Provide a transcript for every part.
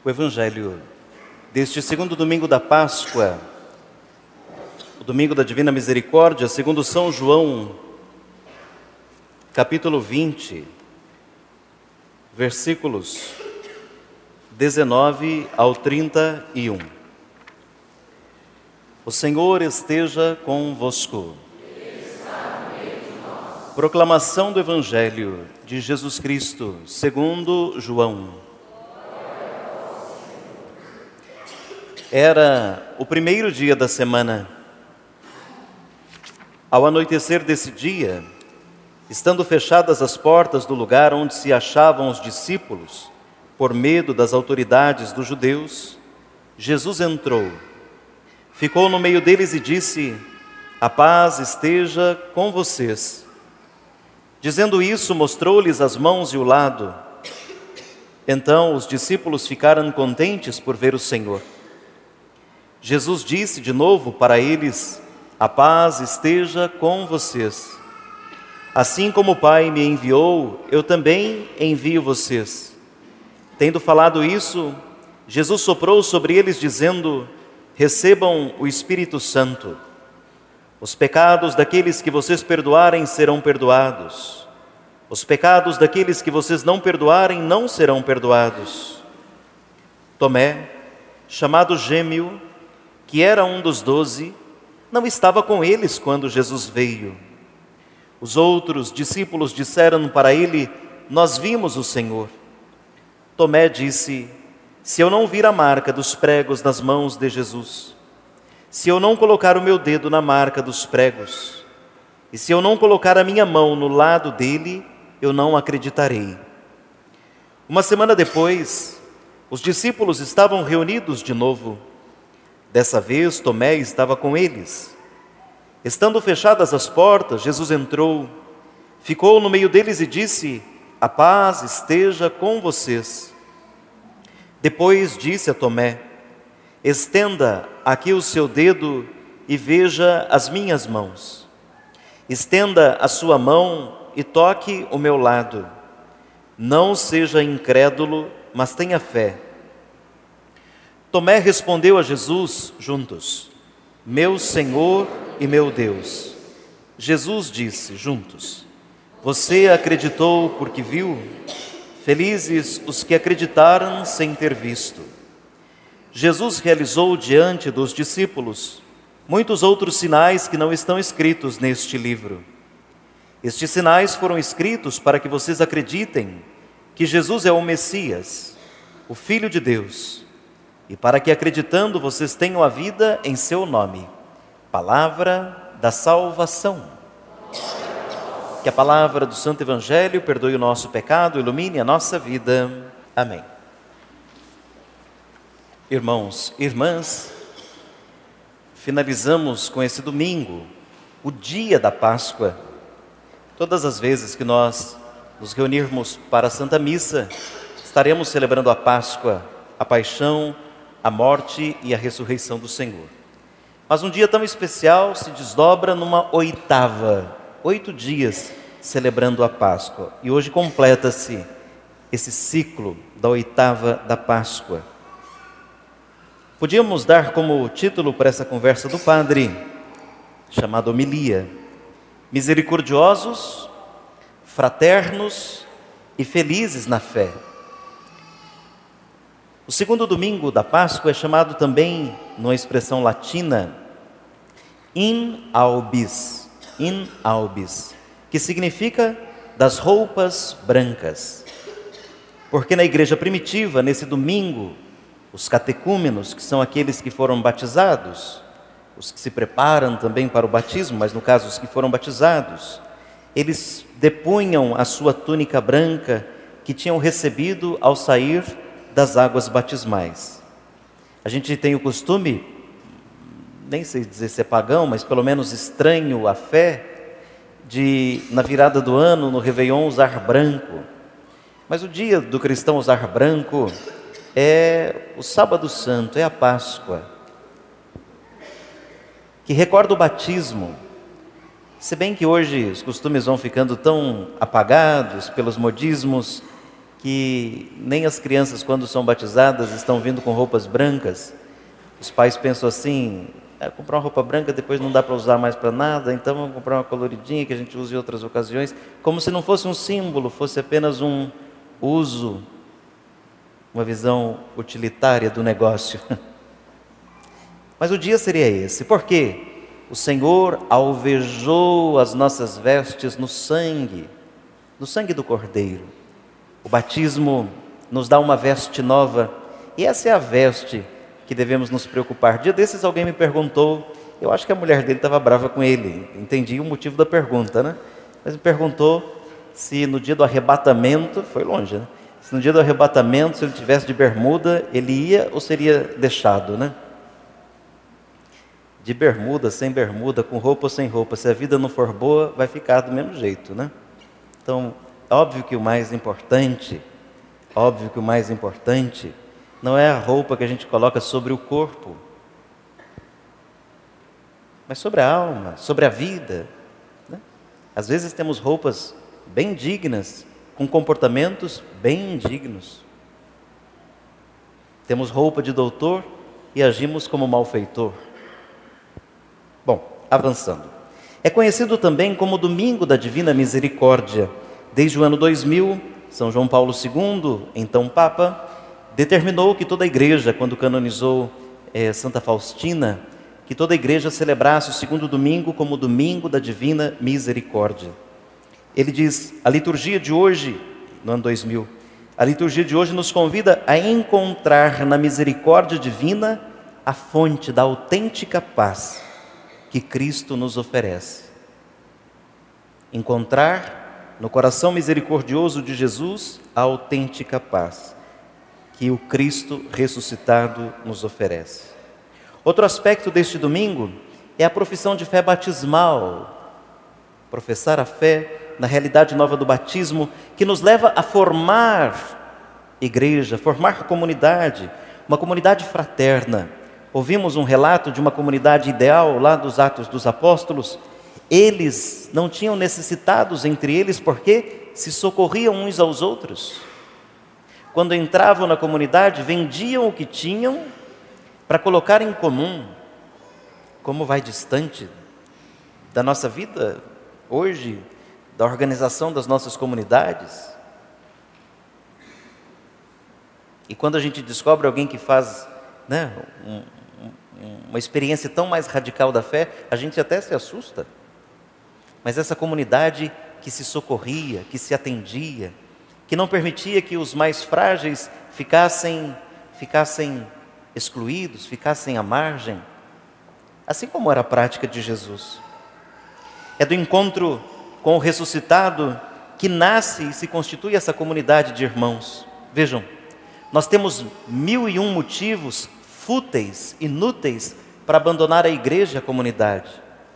O Evangelho deste segundo domingo da Páscoa, o domingo da Divina Misericórdia, segundo São João, capítulo 20, versículos 19 ao 31. O Senhor esteja convosco. Proclamação do Evangelho de Jesus Cristo, segundo João. Era o primeiro dia da semana. Ao anoitecer desse dia, estando fechadas as portas do lugar onde se achavam os discípulos, por medo das autoridades dos judeus, Jesus entrou, ficou no meio deles e disse: "A paz esteja com vocês." Dizendo isso, mostrou-lhes as mãos e o lado. Então os discípulos ficaram contentes por ver o Senhor. Jesus disse de novo para eles: "A paz esteja com vocês. Assim como o Pai me enviou, eu também envio vocês." Tendo falado isso, Jesus soprou sobre eles, dizendo: "Recebam o Espírito Santo. Os pecados daqueles que vocês perdoarem serão perdoados. Os pecados daqueles que vocês não perdoarem não serão perdoados." Tomé, chamado Gêmeo, que era um dos 12, não estava com eles quando Jesus veio. Os outros discípulos disseram para ele: "Nós vimos o Senhor." Tomé disse: "Se eu não vir a marca dos pregos nas mãos de Jesus, se eu não colocar o meu dedo na marca dos pregos, e se eu não colocar a minha mão no lado dele, eu não acreditarei." Uma semana depois, os discípulos estavam reunidos de novo. Dessa vez, Tomé estava com eles. Estando fechadas as portas, Jesus entrou, ficou no meio deles e disse: "A paz esteja com vocês." Depois disse a Tomé: "Estenda aqui o seu dedo e veja as minhas mãos. Estenda a sua mão e toque o meu lado. Não seja incrédulo, mas tenha fé." Tomé respondeu a Jesus juntos: "Meu Senhor e meu Deus." Jesus disse juntos: "Você acreditou porque viu? Felizes os que acreditaram sem ter visto." Jesus realizou diante dos discípulos muitos outros sinais que não estão escritos neste livro. Estes sinais foram escritos para que vocês acreditem que Jesus é o Messias, o Filho de Deus, e para que, acreditando, vocês tenham a vida em seu nome. Palavra da salvação. Que a palavra do Santo Evangelho perdoe o nosso pecado, ilumine a nossa vida. Amém. Irmãos e irmãs, finalizamos com esse domingo, o dia da Páscoa. Todas as vezes que nós nos reunirmos para a Santa Missa, estaremos celebrando a Páscoa, a paixão, a morte e a ressurreição do Senhor. Mas um dia tão especial se desdobra numa oitava, 8 dias celebrando a Páscoa. E hoje completa-se esse ciclo da oitava da Páscoa. Podíamos dar como título para essa conversa do padre, chamada homilia: misericordiosos, fraternos e felizes na fé. O segundo domingo da Páscoa é chamado também, numa expressão latina, in albis, que significa das roupas brancas. Porque na igreja primitiva, nesse domingo, os catecúmenos, que são aqueles que foram batizados, os que se preparam também para o batismo, mas no caso os que foram batizados, eles depunham a sua túnica branca que tinham recebido ao sair das águas batismais. A gente tem o costume, nem sei dizer se é pagão, mas pelo menos estranho à fé, de na virada do ano, no Réveillon, usar branco. Mas o dia do cristão usar branco é o Sábado Santo, é a Páscoa, que recorda o batismo. Se bem que hoje os costumes vão ficando tão apagados pelos modismos, que nem as crianças, quando são batizadas, estão vindo com roupas brancas. Os pais pensam assim: comprar uma roupa branca depois não dá para usar mais para nada, então vamos comprar uma coloridinha que a gente use em outras ocasiões, como se não fosse um símbolo, fosse apenas um uso, uma visão utilitária do negócio. Mas o dia seria esse, porque o Senhor alvejou as nossas vestes no sangue do Cordeiro. O batismo nos dá uma veste nova, e essa é a veste que devemos nos preocupar. Dia desses alguém me perguntou, eu acho que a mulher dele estava brava com ele, entendi o motivo da pergunta, né? Mas me perguntou se no dia do arrebatamento, foi longe, né? Se no dia do arrebatamento, se ele tivesse de bermuda, ele ia ou seria deixado, né? De bermuda, sem bermuda, com roupa ou sem roupa, se a vida não for boa, vai ficar do mesmo jeito, né? Então, óbvio que o mais importante não é a roupa que a gente coloca sobre o corpo, mas sobre a alma, sobre a vida, né? Às vezes temos roupas bem dignas, com comportamentos bem indignos. Temos roupa de doutor e agimos como malfeitor. Bom, avançando. É conhecido também como Domingo da Divina Misericórdia. Desde o ano 2000, São João Paulo II, então Papa, determinou que toda a igreja, quando canonizou Santa Faustina, que toda a igreja celebrasse o segundo domingo como Domingo da Divina Misericórdia. Ele diz, a liturgia de hoje, no ano 2000, a liturgia de hoje nos convida a encontrar na misericórdia divina a fonte da autêntica paz que Cristo nos oferece. Encontrar no coração misericordioso de Jesus a autêntica paz que o Cristo ressuscitado nos oferece. Outro aspecto deste domingo é a profissão de fé batismal. Professar a fé na realidade nova do batismo, que nos leva a formar igreja, formar comunidade, uma comunidade fraterna. Ouvimos um relato de uma comunidade ideal lá dos Atos dos Apóstolos. Eles não tinham necessitados entre eles porque se socorriam uns aos outros. Quando entravam na comunidade, vendiam o que tinham para colocar em comum. Como vai distante da nossa vida hoje, da organização das nossas comunidades. E quando a gente descobre alguém que faz, né, uma experiência tão mais radical da fé, a gente até se assusta. Mas essa comunidade que se socorria, que se atendia, que não permitia que os mais frágeis ficassem excluídos, ficassem à margem, assim como era a prática de Jesus. É do encontro com o ressuscitado que nasce e se constitui essa comunidade de irmãos. Vejam, nós temos 1001 motivos fúteis, inúteis, para abandonar a igreja e a comunidade.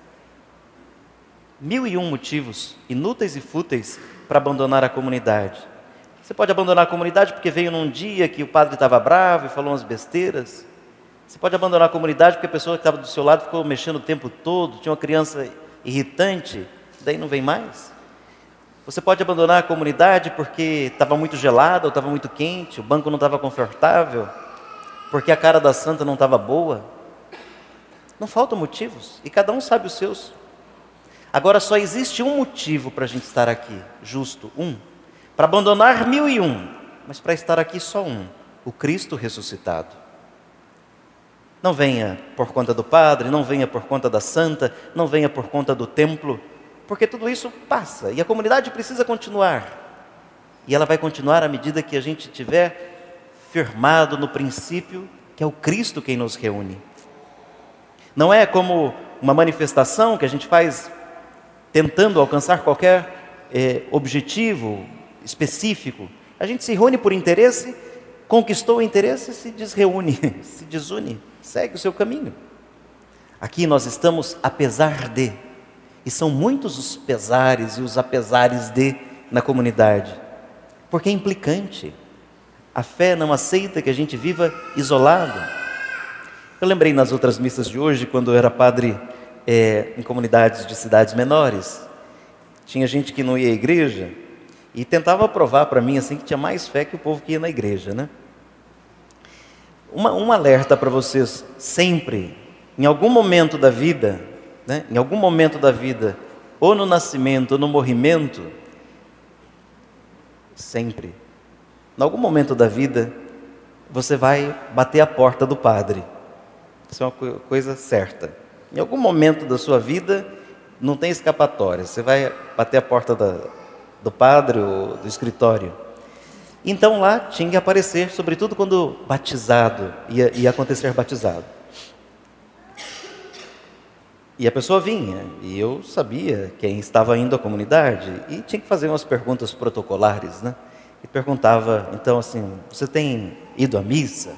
1001 motivos inúteis e fúteis para abandonar a comunidade. Você pode abandonar a comunidade porque veio num dia que o padre estava bravo e falou umas besteiras. Você pode abandonar a comunidade porque a pessoa que estava do seu lado ficou mexendo o tempo todo, tinha uma criança irritante, daí não vem mais. Você pode abandonar a comunidade porque estava muito gelado ou estava muito quente, o banco não estava confortável, porque a cara da santa não estava boa. Não faltam motivos, e cada um sabe os seus. Agora só existe um motivo para a gente estar aqui, justo, um. Para abandonar 1001, mas para estar aqui só um, o Cristo ressuscitado. Não venha por conta do padre, não venha por conta da santa, não venha por conta do templo, porque tudo isso passa, e a comunidade precisa continuar. E ela vai continuar à medida que a gente estiver firmado no princípio que é o Cristo quem nos reúne. Não é como uma manifestação que a gente faz tentando alcançar qualquer objetivo específico. A gente se reúne por interesse, conquistou o interesse, se desreúne, se desune, segue o seu caminho. Aqui nós estamos apesar de, e são muitos os pesares e os apesares de na comunidade, porque é implicante. A fé não aceita que a gente viva isolado. Eu lembrei nas outras missas de hoje, quando eu era padre em comunidades de cidades menores, tinha gente que não ia à igreja, E tentava provar para mim assim que tinha mais fé que o povo que ia na igreja, né? Um alerta para vocês sempre, em algum momento da vida, né? Em algum momento da vida, ou no nascimento ou no morrimento, sempre, em algum momento da vida, você vai bater a porta do padre. Isso é uma coisa certa. Em algum momento da sua vida, não tem escapatória. Você vai bater a porta do padre ou do escritório. Então lá tinha que aparecer, sobretudo quando batizado, ia acontecer batizado. E a pessoa vinha, e eu sabia quem estava indo à comunidade, e tinha que fazer umas perguntas protocolares, né? E perguntava, então assim, você tem ido à missa?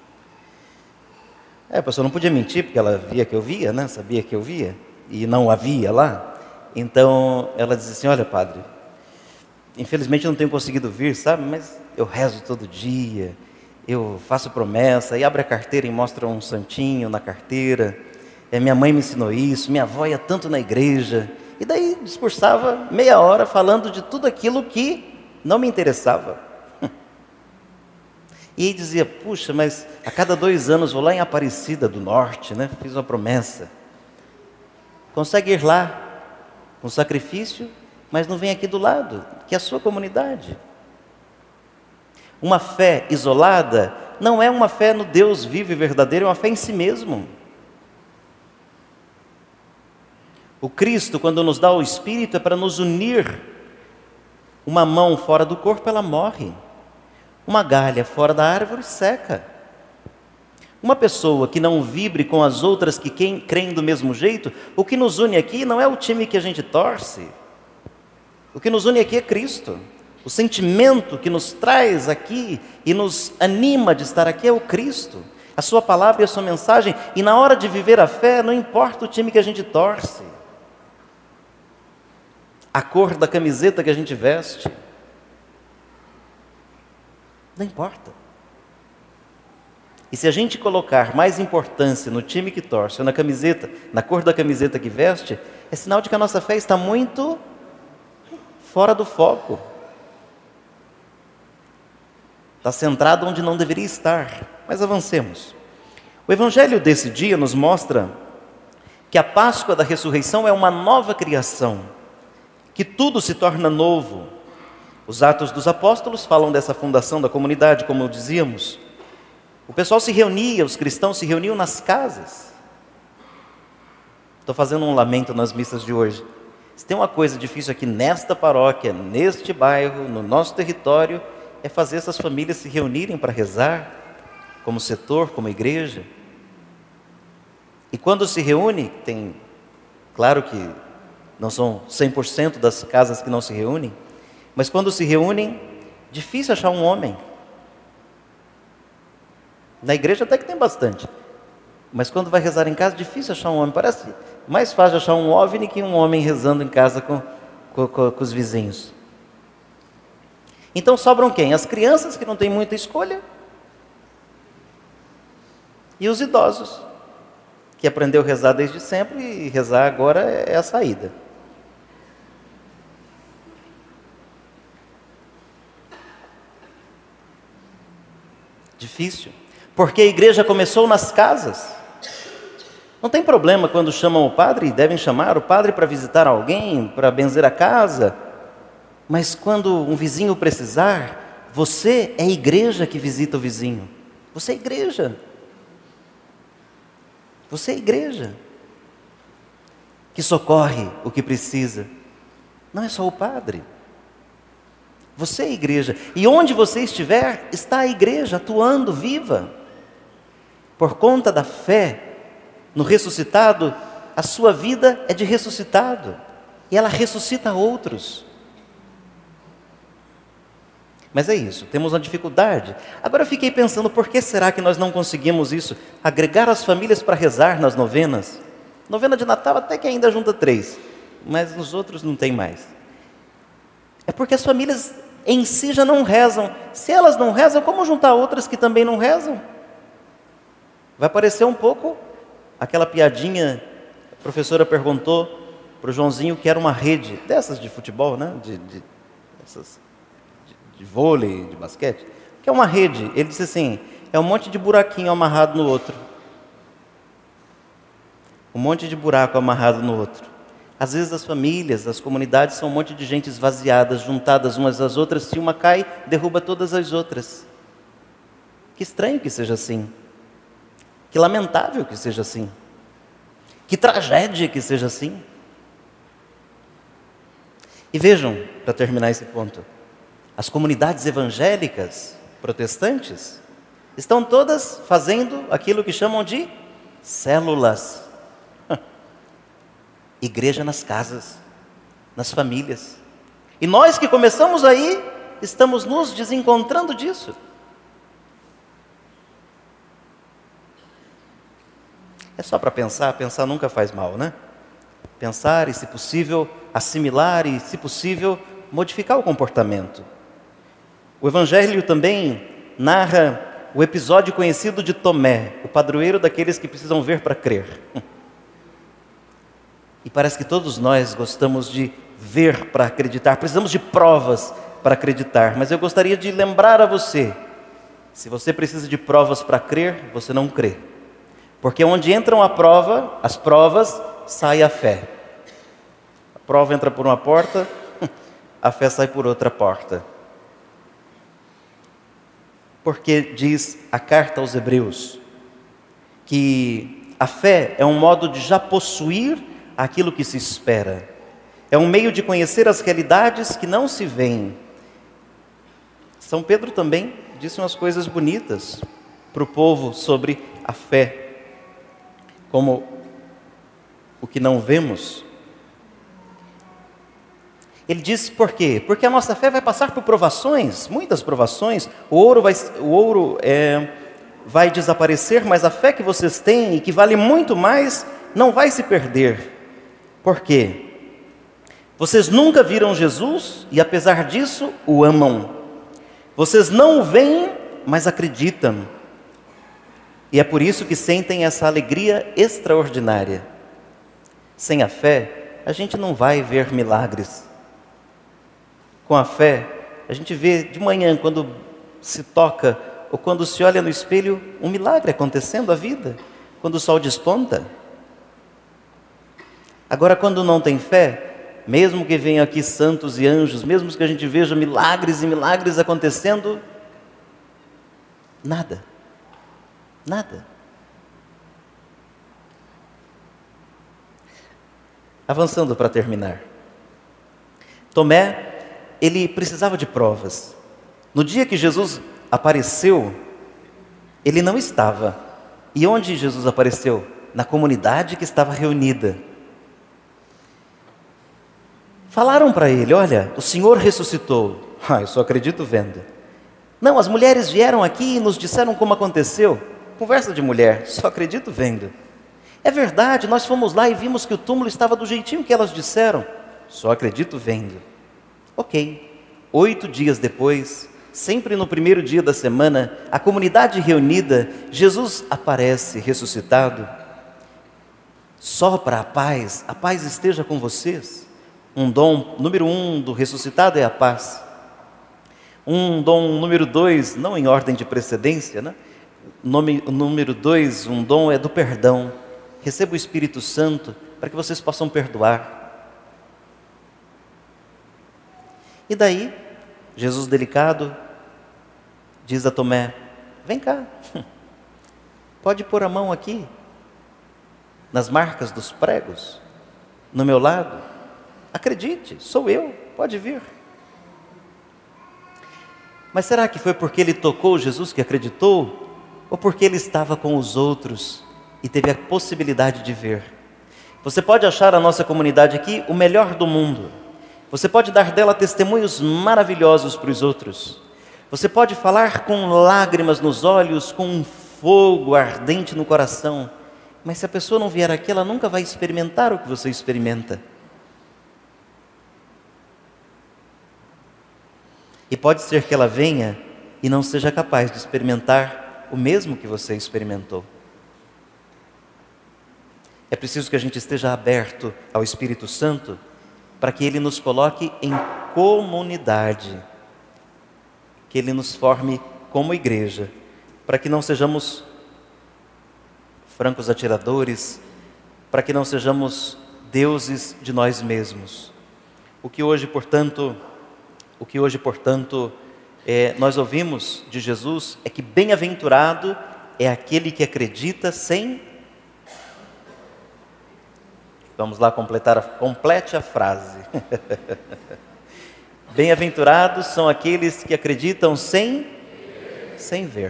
A pessoa não podia mentir, porque ela via que eu via, né? Sabia que eu via, e não havia lá. Então ela dizia assim, olha padre, infelizmente eu não tenho conseguido vir, sabe? Mas eu rezo todo dia, eu faço promessa, e abre a carteira e mostra um santinho na carteira. Minha mãe me ensinou isso, minha avó ia tanto na igreja. E daí discursava meia hora falando de tudo aquilo que não me interessava. E aí dizia, puxa, mas a cada 2 anos vou lá em Aparecida do Norte, né? Fiz uma promessa. Consegue ir lá com sacrifício, mas não vem aqui do lado, que é a sua comunidade. Uma fé isolada não é uma fé no Deus vivo e verdadeiro, é uma fé em si mesmo. O Cristo, quando nos dá o Espírito, é para nos unir. Uma mão fora do corpo, ela morre. Uma galha fora da árvore seca. Uma pessoa que não vibre com as outras que creem do mesmo jeito, o que nos une aqui não é o time que a gente torce. O que nos une aqui é Cristo. O sentimento que nos traz aqui e nos anima de estar aqui é o Cristo. A sua palavra e a sua mensagem. E na hora de viver a fé, não importa o time que a gente torce. A cor da camiseta que a gente veste. Não importa. E se a gente colocar mais importância no time que torce, ou na camiseta, na cor da camiseta que veste, é sinal de que a nossa fé está muito fora do foco. Está centrado onde não deveria estar. Mas avancemos. O evangelho desse dia nos mostra que a Páscoa da ressurreição é uma nova criação, que tudo se torna novo. Os Atos dos Apóstolos falam dessa fundação da comunidade, como dizíamos. O pessoal se reunia, os cristãos se reuniam nas casas. Estou fazendo um lamento nas missas de hoje. Se tem uma coisa difícil aqui nesta paróquia, neste bairro, no nosso território, é fazer essas famílias se reunirem para rezar, como setor, como igreja. E quando se reúne, tem, claro que não são 100% das casas que não se reúnem, mas quando se reúnem, difícil achar um homem. Na igreja até que tem bastante, mas quando vai rezar em casa, difícil achar um homem. Parece mais fácil achar um OVNI que um homem rezando em casa com os vizinhos. Então sobram quem? As crianças que não têm muita escolha e os idosos, que aprendeu a rezar desde sempre e rezar agora é a saída. Difícil, porque a igreja começou nas casas. Não tem problema quando chamam o padre, devem chamar o padre para visitar alguém, para benzer a casa, mas quando um vizinho precisar, você é a igreja que visita o vizinho. Você é a igreja. Você é a igreja que socorre o que precisa. Não é só o padre. Você é a igreja. E onde você estiver, está a igreja atuando viva. Por conta da fé no ressuscitado, a sua vida é de ressuscitado. E ela ressuscita outros. Mas é isso, temos uma dificuldade. Agora eu fiquei pensando, por que será que nós não conseguimos isso? Agregar as famílias para rezar nas novenas. Novena de Natal até que ainda junta 3, mas nos outros não tem mais. É porque as famílias em si já não rezam. Se elas não rezam, como juntar outras que também não rezam? Vai parecer um pouco aquela piadinha, a professora perguntou para o Joãozinho que era uma rede, dessas de futebol, né? Essas de vôlei, de basquete. O que é uma rede? Ele disse assim, é um monte de buraquinho amarrado no outro. Um monte de buraco amarrado no outro. Às vezes as famílias, as comunidades são um monte de gente esvaziadas, juntadas umas às outras. Se uma cai, derruba todas as outras. Que estranho que seja assim. Que lamentável que seja assim. Que tragédia que seja assim. E vejam, para terminar esse ponto, as comunidades evangélicas, protestantes, estão todas fazendo aquilo que chamam de células. Igreja nas casas, nas famílias. E nós que começamos aí, estamos nos desencontrando disso. É só para pensar, pensar nunca faz mal, né? Pensar e, se possível, assimilar e, se possível, modificar o comportamento. O Evangelho também narra o episódio conhecido de Tomé, o padroeiro daqueles que precisam ver para crer. E parece que todos nós gostamos de ver para acreditar, precisamos de provas para acreditar. Mas eu gostaria de lembrar a você, se você precisa de provas para crer, você não crê. Porque onde entram as provas, sai a fé. A prova entra por uma porta, a fé sai por outra porta. Porque diz a carta aos Hebreus, que a fé é um modo de já possuir aquilo que se espera. É um meio de conhecer as realidades que não se veem. São Pedro também disse umas coisas bonitas para o povo sobre a fé. Como o que não vemos. Ele disse por quê? Porque a nossa fé vai passar por provações, muitas provações. O ouro vai desaparecer, mas a fé que vocês têm, e que vale muito mais, não vai se perder. Por quê? Vocês nunca viram Jesus e, apesar disso, o amam. Vocês não o veem, mas acreditam. E é por isso que sentem essa alegria extraordinária. Sem a fé, a gente não vai ver milagres. Com a fé, a gente vê de manhã, quando se toca, ou quando se olha no espelho, um milagre acontecendo a vida, quando o sol desponta. Agora, quando não tem fé, mesmo que venham aqui santos e anjos, mesmo que a gente veja milagres e milagres acontecendo, nada. Nada. Avançando para terminar. Tomé, ele precisava de provas. No dia que Jesus apareceu, ele não estava. E onde Jesus apareceu? Na comunidade que estava reunida. Falaram para ele, olha, o Senhor ressuscitou. Eu só acredito vendo. Não, as mulheres vieram aqui e nos disseram como aconteceu. Conversa de mulher, só acredito vendo. É verdade, nós fomos lá e vimos que o túmulo estava do jeitinho que elas disseram. Só acredito vendo. Ok. 8 dias depois, sempre no primeiro dia da semana, a comunidade reunida, Jesus aparece ressuscitado. Sopra a paz esteja com vocês. Um dom número 1 do ressuscitado é a paz. Um dom número 2, não em ordem de precedência, né? Número 2, um dom é do perdão. Receba o Espírito Santo para que vocês possam perdoar. E daí, Jesus delicado diz a Tomé, vem cá, pode pôr a mão aqui, nas marcas dos pregos, no meu lado. Acredite, sou eu, pode vir. Mas será que foi porque ele tocou Jesus que acreditou? Ou porque ele estava com os outros e teve a possibilidade de ver? Você pode achar a nossa comunidade aqui o melhor do mundo. Você pode dar dela testemunhos maravilhosos para os outros. Você pode falar com lágrimas nos olhos, com um fogo ardente no coração. Mas se a pessoa não vier aqui, ela nunca vai experimentar o que você experimenta. E pode ser que ela venha e não seja capaz de experimentar o mesmo que você experimentou. É preciso que a gente esteja aberto ao Espírito Santo para que Ele nos coloque em comunidade. que Ele nos forme como igreja, para que não sejamos francos atiradores, para que não sejamos deuses de nós mesmos. O que hoje, portanto, nós ouvimos de Jesus é que bem-aventurado é aquele que acredita sem... Vamos lá complete a frase. Bem-aventurados são aqueles que acreditam sem ver.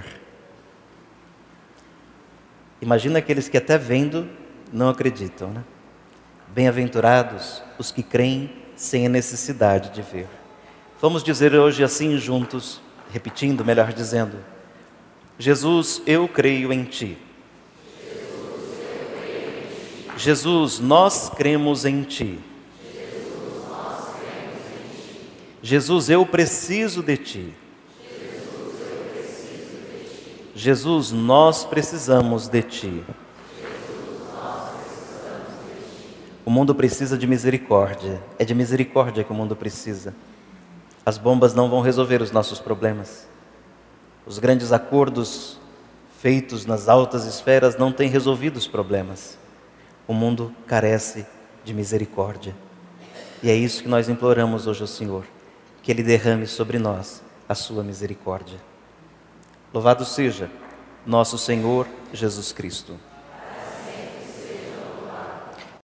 Imagina aqueles que até vendo não acreditam, né? Bem-aventurados os que creem sem a necessidade de ver. Vamos dizer hoje assim juntos, repetindo, melhor dizendo: Jesus, eu creio em Ti. Jesus, nós cremos em Ti. Jesus, eu preciso de Ti. Jesus, nós precisamos de Ti. O mundo precisa de misericórdia. É de misericórdia que o mundo precisa. As bombas não vão resolver os nossos problemas. Os grandes acordos feitos nas altas esferas não têm resolvido os problemas. O mundo carece de misericórdia. E é isso que nós imploramos hoje ao Senhor, que Ele derrame sobre nós a sua misericórdia. Louvado seja nosso Senhor Jesus Cristo.